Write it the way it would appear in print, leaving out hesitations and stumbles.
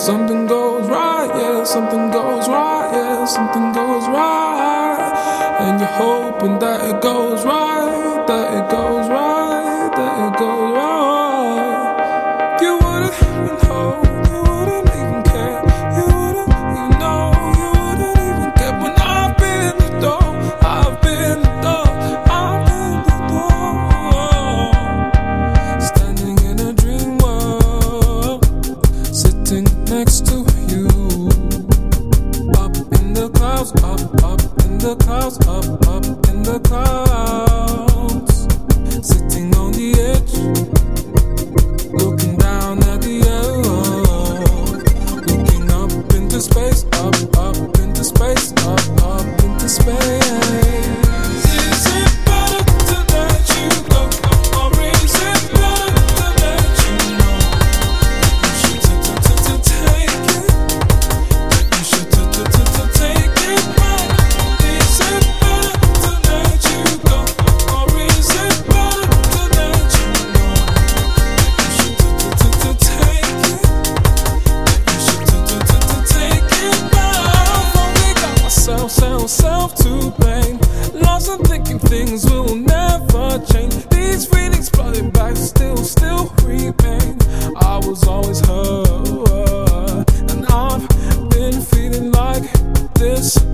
something goes right, yeah, something goes right, yeah, something goes right. And you're hoping that it goes right, that it goes right, that it goes right. You wouldn't even hold, you wouldn't even care, you wouldn't even know, you wouldn't even get when I've been the door, I've been the door, I've been the door. Standing in a dream world, sitting next to you, up in the clouds, up in the clouds, up in the clouds, sitting on the edge, looking down at the earth, looking up into space, up into space, up into space. Is it better to let you go, or is it better to let you know? You should take it. You should take it back. Is it better to let you go, or is it better to let you know? You should take it. You should take it back. I've only got myself to blame. Lost and thinking things will never change. These feelings flooding back still remain. I was always hurt, and I've been feeling like this